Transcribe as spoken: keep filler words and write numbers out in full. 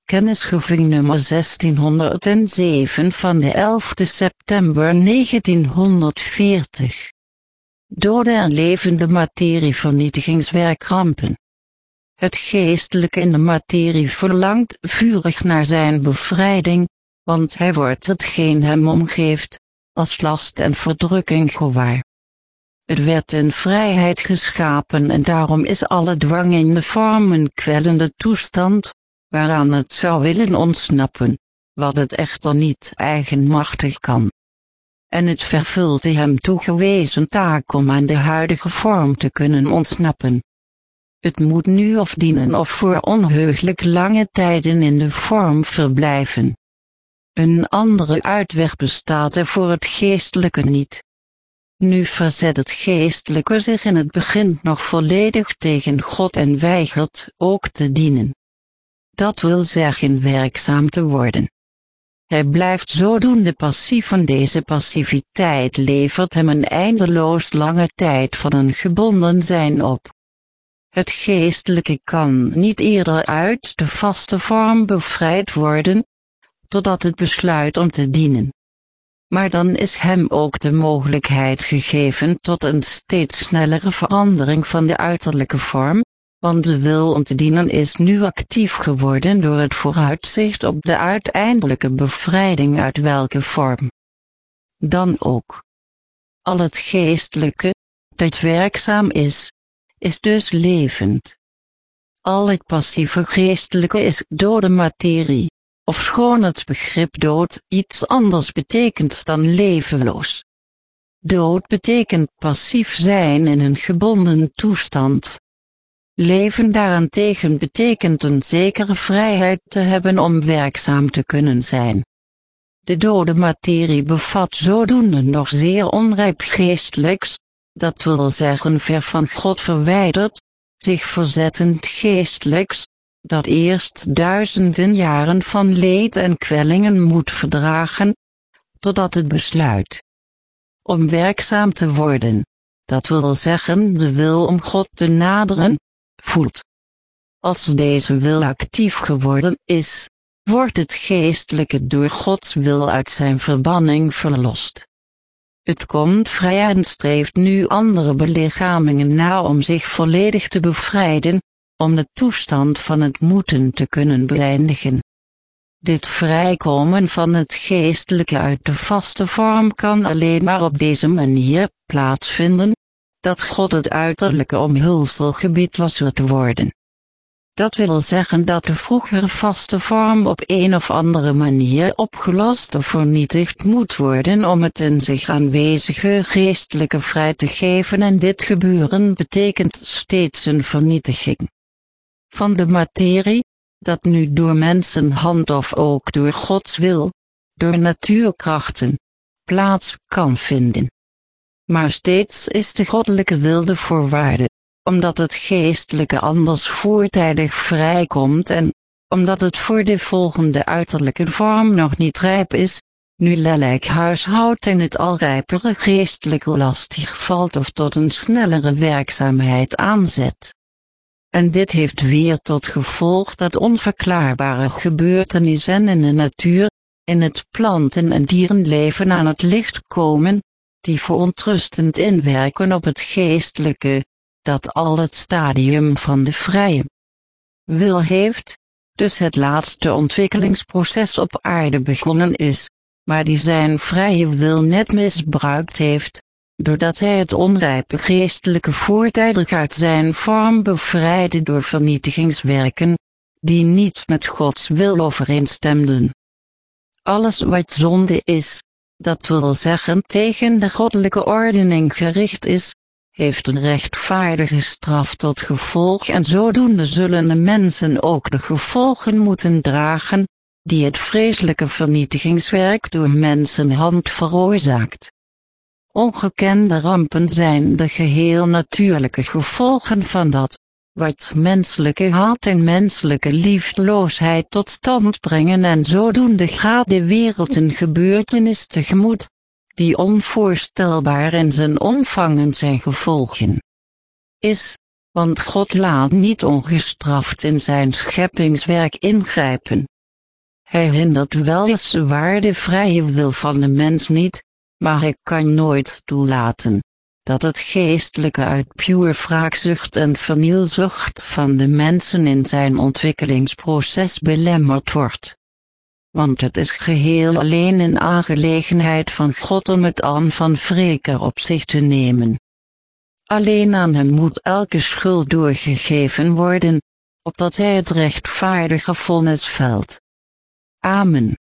Kennisgeving nummer zestienhonderdzeven van de elfde september negentienhonderdveertig. Dode en levende materievernietigingswerkrampen. Het geestelijke in de materie verlangt vurig naar zijn bevrijding, want hij wordt hetgeen hem omgeeft, als last en verdrukking gewaar. Het werd in vrijheid geschapen en daarom is alle dwang in de vorm een kwellende toestand, waaraan het zou willen ontsnappen, wat het echter niet eigenmachtig kan. En het vervult de hem toegewezen taak om aan de huidige vorm te kunnen ontsnappen. Het moet nu of dienen of voor onheugelijk lange tijden in de vorm verblijven. Een andere uitweg bestaat er voor het geestelijke niet. Nu verzet het geestelijke zich in het begin nog volledig tegen God en weigert ook te dienen. Dat wil zeggen werkzaam te worden. Hij blijft zodoende passief en deze passiviteit levert hem een eindeloos lange tijd van een gebonden zijn op. Het geestelijke kan niet eerder uit de vaste vorm bevrijd worden, totdat het besluit om te dienen. Maar dan is hem ook de mogelijkheid gegeven tot een steeds snellere verandering van de uiterlijke vorm, want de wil om te dienen is nu actief geworden door het vooruitzicht op de uiteindelijke bevrijding uit welke vorm dan ook. Al het geestelijke, dat werkzaam is, is dus levend. Al het passieve geestelijke is dode materie, ofschoon het begrip dood iets anders betekent dan levenloos. Dood betekent passief zijn in een gebonden toestand. Leven daarentegen betekent een zekere vrijheid te hebben om werkzaam te kunnen zijn. De dode materie bevat zodoende nog zeer onrijp geestelijks, dat wil zeggen ver van God verwijderd, zich verzettend geestelijks, dat eerst duizenden jaren van leed en kwellingen moet verdragen, totdat het besluit om werkzaam te worden, dat wil zeggen de wil om God te naderen, voelt. Als deze wil actief geworden is, wordt het geestelijke door Gods wil uit zijn verbanning verlost. Het komt vrij en streeft nu andere belichamingen na om zich volledig te bevrijden, om de toestand van het moeten te kunnen beëindigen. Dit vrijkomen van het geestelijke uit de vaste vorm kan alleen maar op deze manier plaatsvinden, dat God het uiterlijke omhulsel gebiedt losser te worden. Dat wil zeggen dat de vroegere vaste vorm op een of andere manier opgelost of vernietigd moet worden om het in zich aanwezige geestelijke vrij te geven en dit gebeuren betekent steeds een vernietiging van de materie, dat nu door mensenhand of ook door Gods wil, door natuurkrachten, plaats kan vinden. Maar steeds is de goddelijke wil de voorwaarde, omdat het geestelijke anders voortijdig vrijkomt en, omdat het voor de volgende uiterlijke vorm nog niet rijp is, nu lelijk huishoudt en het al rijpere geestelijke lastig valt of tot een snellere werkzaamheid aanzet. En dit heeft weer tot gevolg dat onverklaarbare gebeurtenissen in de natuur, in het planten- en dierenleven aan het licht komen, die verontrustend inwerken op het geestelijke, dat al het stadium van de vrije wil heeft, dus het laatste ontwikkelingsproces op aarde begonnen is, maar die zijn vrije wil net misbruikt heeft, doordat hij het onrijpe geestelijke voortijdig uit zijn vorm bevrijdde door vernietigingswerken, die niet met Gods wil overeenstemden. Alles wat zonde is, dat wil zeggen tegen de goddelijke ordening gericht is, heeft een rechtvaardige straf tot gevolg en zodoende zullen de mensen ook de gevolgen moeten dragen, die het vreselijke vernietigingswerk door mensenhand veroorzaakt. Ongekende rampen zijn de geheel natuurlijke gevolgen van dat, wat menselijke haat en menselijke liefdeloosheid tot stand brengen en zodoende gaat de wereld een gebeurtenis tegemoet, die onvoorstelbaar in zijn omvang en zijn gevolgen is, want God laat niet ongestraft in zijn scheppingswerk ingrijpen. Hij hindert weliswaar de vrije wil van de mens niet, maar hij kan nooit toelaten dat het geestelijke uit puur wraakzucht en vernielzucht van de mensen in zijn ontwikkelingsproces belemmerd wordt. Want het is geheel alleen een aangelegenheid van God om het aan van wreker op zich te nemen. Alleen aan hem moet elke schuld doorgegeven worden, opdat hij het rechtvaardige vonnis velt. Amen.